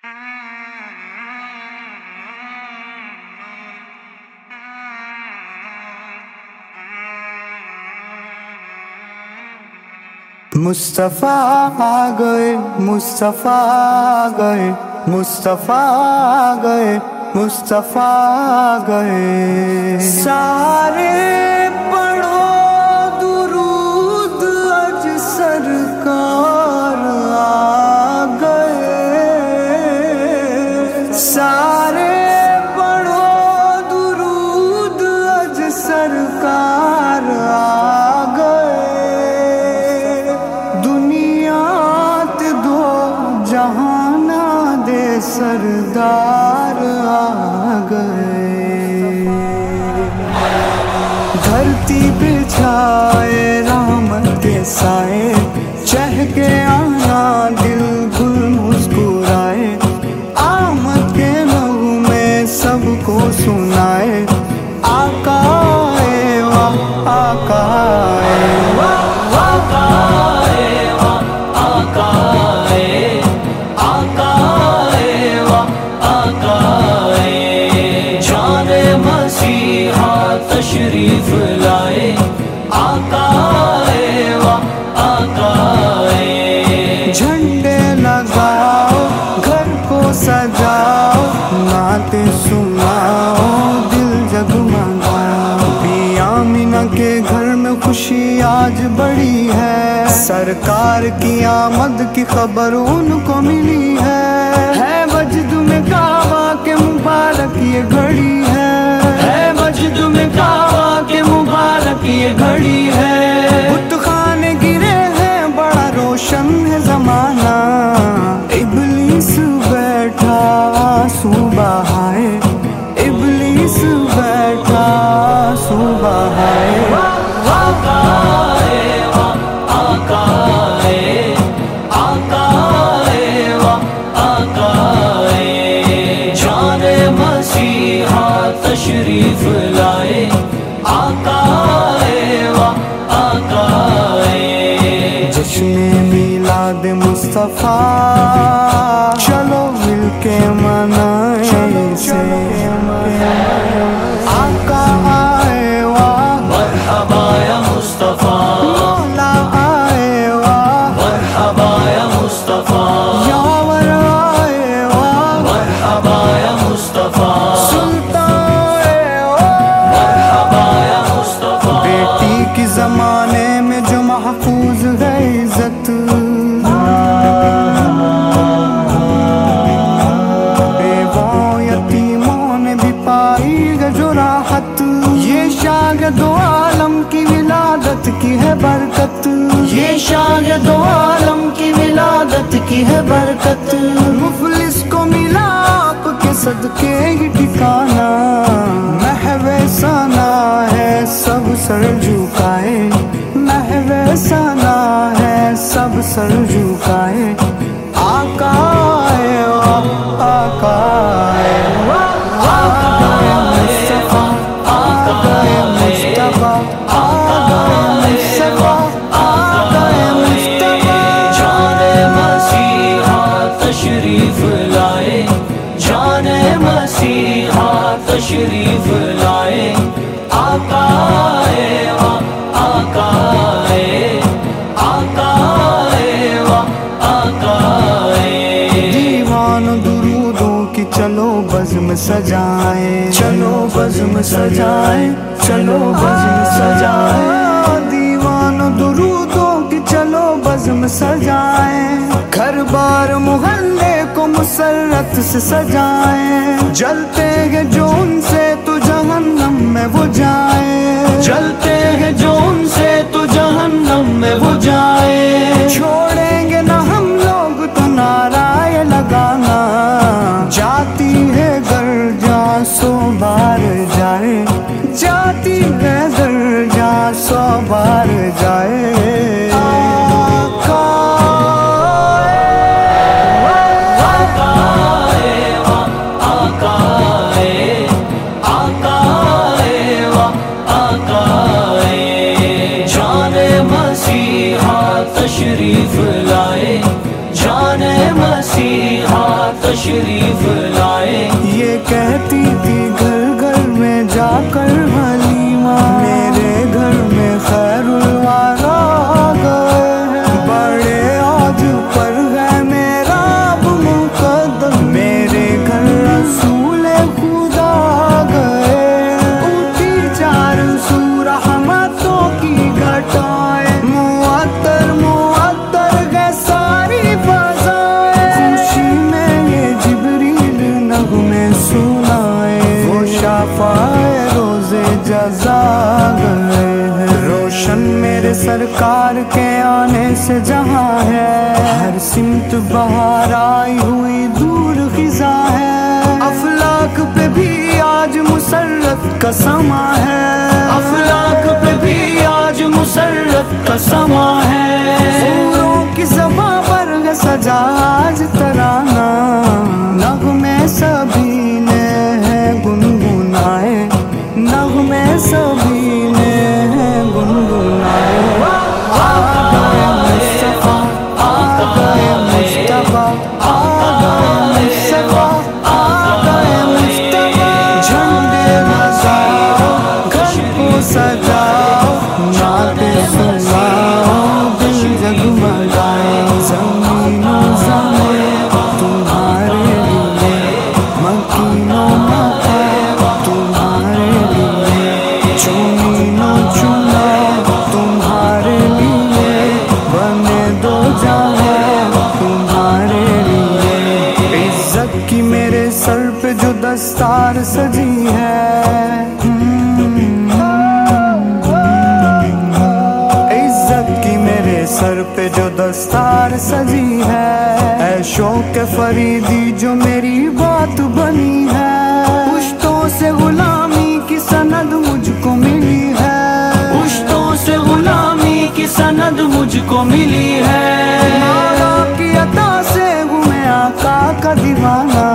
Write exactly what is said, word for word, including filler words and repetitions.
مصطفیٰ آ گئے، مصطفیٰ آ گئے، مصطفیٰ آ گئے، مصطفیٰ آ گئے۔ سارے پڑھو درود اج سرکار آ گئے، سارے پڑھو درود اج سرکار آ گئے۔ دنیا تے دو جہانا دے سردار آ گئے۔ دھرتی پہ چھائے رحمت کے سائے، چہکے آنا دل گل مسکرائے، آمد کے نغمے سب کو سنائے۔ آقا آئے واہ، آقا آئے واہ، آقا آئے واہ، آقا آئے، آقا آئے واہ، آقا آئے۔ جان مسیحا تشریف لائے، آقا آئے واہ، آقا آئے۔ جھنڈے لگاؤ، گھر کو سجاؤ، نعتیں سناؤ، دل جگمگاؤ۔ بی آمینہ کے گھر میں خوشی آج بڑی ہے، سرکار کی آمد کی خبر ان کو ملی ہے۔ ہے وجد میں کعبہ کے مبارک یہ گھڑی ہے، ہے وجد میں کعبہ کے مبارک یہ گھڑی ہے۔ بت خانے گرے ہیں، بڑا روشن ہے زمانہ، ابلیس بیٹھا آنسو بہائے، ابلیس بیٹھا آنسو بہائے۔ آقا آئے واہ، آقا آئے، آقا آئے واہ، آقا آئے۔ جان مسیحا تشریف لائے، آقا آئے واہ، آقا آئے۔ جشن میلاد مصطفیٰ چلو مل کے منائیں اسے۔ آقا آئے واہ، مرحبا یا مصطفیٰ، مولا آئے واہ، مرحبا یا مصطفیٰ، یاور آئے واہ، مرحبا یا مصطفیٰ، سلطان آئے واہ۔ مرحبا یا مصطفیٰ۔ بیٹی کی زمانے میں جو محفوظ ہے عزت، بیووں یتیموں نے بھی پائی ہے جو راحت۔ یہ شاگرد دو عالم کی ولادت کی ہے برکت، یہ شاگرد دو عالم کی ولادت کی ہے برکت۔ مفلس کو ملا آپ کے صدقے ہی ٹھکانا، محو ثنا ہے سب سر جھکائے، محو ثنا ہے سب سر جھکائے۔ آقا آئے واہ، آقا آئے واہ، آ گئے مصطفیٰ، آ گئے مصطفیٰ، آ گئے مصطفیٰ، آ گئے مصطفیٰ۔ جان مسیحا تشریف لائے، جان مسیحا تشریف لائے، آقا آئے واہ، آقا آئے، آقا آئے واہ، آقا آئے۔ دیوان درودوں کی چلو بزم سجائیں، چلو بزم سجائیں، چلو بزم سجائیں۔ دیوان درودوں کی چلو بزم سجائیں، گھر بار محلے کو مسرت سے سجائیں۔ جلتے ہیں جو ان سے تو جہنم میں وہ جائیں، جلتے ہیں جو ان سے تو جہنم میں وہ جائیں۔ چھوڑیں گے نہ ہم لوگ تو نعرہ یہ لگانا، جاتی ہے گر جہاں سو بار جائے، جاتی ہے گر جہاں سو بار جائے۔ آقا آقا آئے واہ، آقا آئے، آقا آئے واہ، آقا آئے۔ جان مسیحا تشریف تشریف لائے. یہ کہتی تھی گھر گھر میں جا کر حلیمہ میرے گھر میں خیر الورا آ گئے ہیں. بڑے عہد پر ہے میرا اب مقدم میرے گھر رسول خدا آ گئے ہیں. اٹھی چار سو رحمتوں کی گھٹائیں معطر معطر ہے ساری فضائیں. خوشی میں یہ جبریل نغمے سنائے وہ شفاعِ روزے جزا گئے ہیں. روشن میرے سرکار کے آنے سے جہاں ہے ہر سمت بہار آئی ہوئی دور خزاں ہے. افلاک پہ بھی آج مسرت کا سما ہے افلاک پہ بھی آج مسرت کا سما ہے. پھولوں کی زباں پر ہے سجا آج ترانہ نغمے سبھی نے ہے گنگنائے نغمے سبھی نے ہے گنگنائے. آ گئے مصطفیٰ آ گئے مصطفیٰ آ گئے مصطفیٰ آ گئے مصطفیٰ. جھنڈے بجاؤ گھر کو سجاؤ نعتیں سناؤ دل جگمگائے. زمین و زمین تمہارے لیے مکین و مکان تمہارے لیے چنین و چنا تمہارے لیے بنے دو جہاں تمہارے لیے. عزت کی میرے سر پہ جو دستار سجی ہے عزت کی میرے سر پہ جو دستار سجی ہے اے شوق فریدی جو میری بات بنی ہے. پشتوں سے غلامی کی سند مجھ کو ملی ہے پشتوں سے غلامی کی سند مجھ کو ملی ہے. مولا کی عطا سے ہوں میں آقا کا دیوانہ